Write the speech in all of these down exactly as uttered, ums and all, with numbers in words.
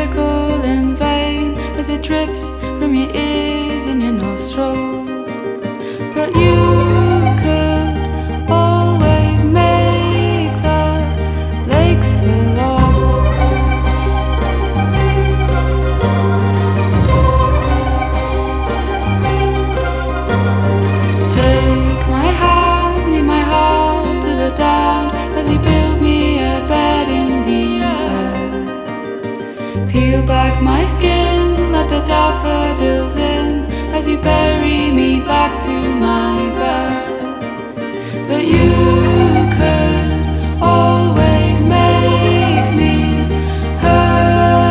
trickle in vain as it drips from your ears and your nostrils. But you could always make the lakes fill up. Take my hand, lead my heart to the damned as you build me a bed in the earth. Peel back my skin, let the daffodils in as you bury me back to my birth. But you could always make me hurt.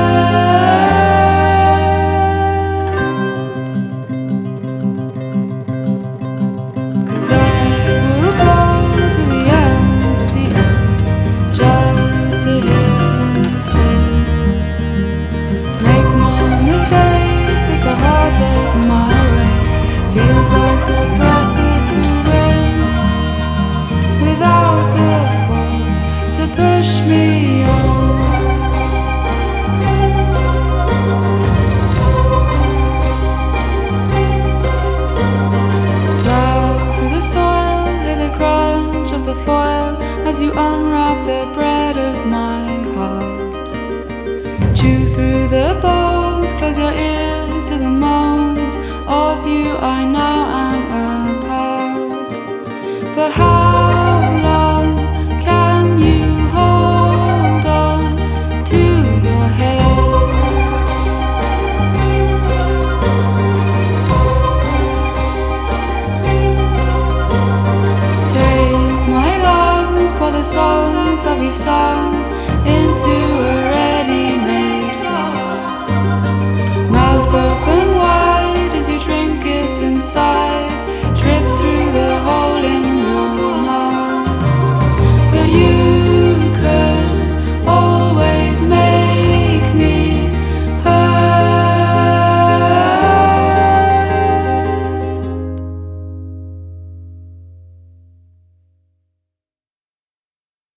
'Cause I will go to the ends of the earth just to hear you sing. Make no mistake that the heartache in my way feels like the breath of the wind, without the force to push me on. Plow through the soil, hear the crunch of the foil as you unwrap the bread of my heart. Chew through the bones, close your ears to the moans of you I now am a part. But how long can you hold on to your head? Take my lungs, pour the songs that we sung